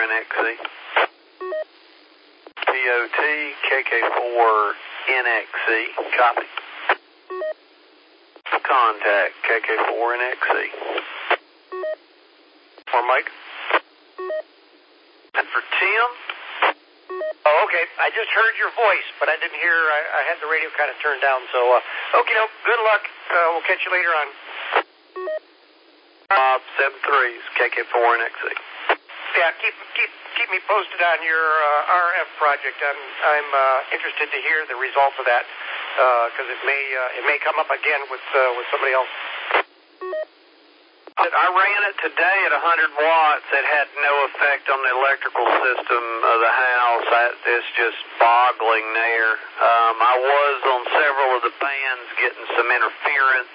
NXE. POT, KK4 NXE. Copy. Contact KK4 NXE. For Mike. And for Tim? Oh, okay. I just heard your voice, but I didn't hear. I had the radio kind of turned down. So, okay, no. Good luck. We'll catch you later on. 73's KK4 NXE. Yeah, keep me posted on your RF project. I'm interested to hear the results of that because it may come up again with somebody else. I ran it today at 100 watts. It had no effect on the electrical system of the house. It's just boggling there. I was on several of the fans getting some interference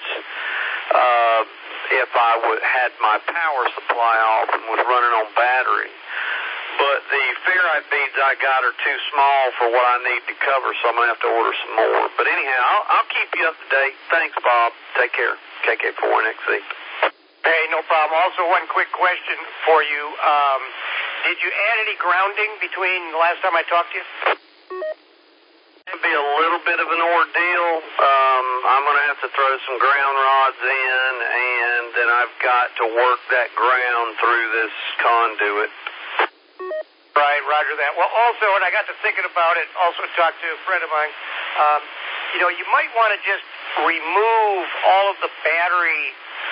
if I had my power supply off and was running on battery. But the ferrite beads I got are too small for what I need to cover, so I'm going to have to order some more. But anyhow, I'll keep you up to date. Thanks, Bob. Take care. KK4 NXE. Hey, no problem. Also, one quick question for you. Did you add any grounding between the last time I talked to you? It'll be a little bit of an ordeal. I'm going to have to throw some ground rods in, and then I've got to work that ground through this conduit. Right, roger that. Well, also, and I got to thinking about it, also talked to a friend of mine, you might want to just remove all of the battery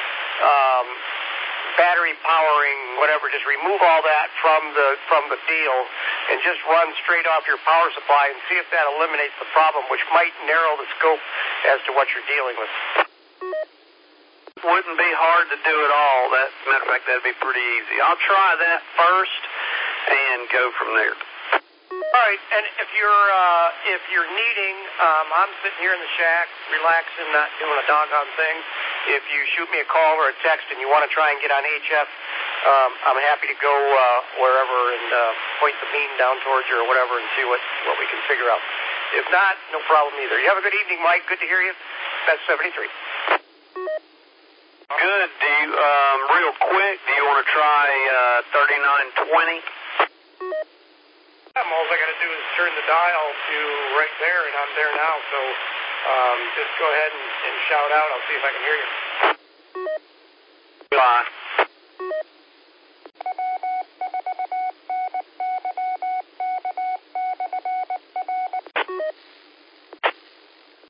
powering, whatever, just remove all that from the deal and just run straight off your power supply and see if that eliminates the problem, which might narrow the scope as to what you're dealing with. Wouldn't be hard to do at all. Matter of fact, that'd be pretty easy. I'll try that first and go from there. All right, and if you're needing, I'm sitting here in the shack, relaxing, not doing a doggone thing. If you shoot me a call or a text and you want to try and get on HF, I'm happy to go wherever and point the beam down towards you or whatever and see what we can figure out. If not, no problem either. You have a good evening, Mike. Good to hear you. That's 73. Good. Real quick, do you want to try 3920? All I got to do is turn the dial to right there, and I'm there now. So just go ahead and shout out. I'll see if I can hear you. Bye.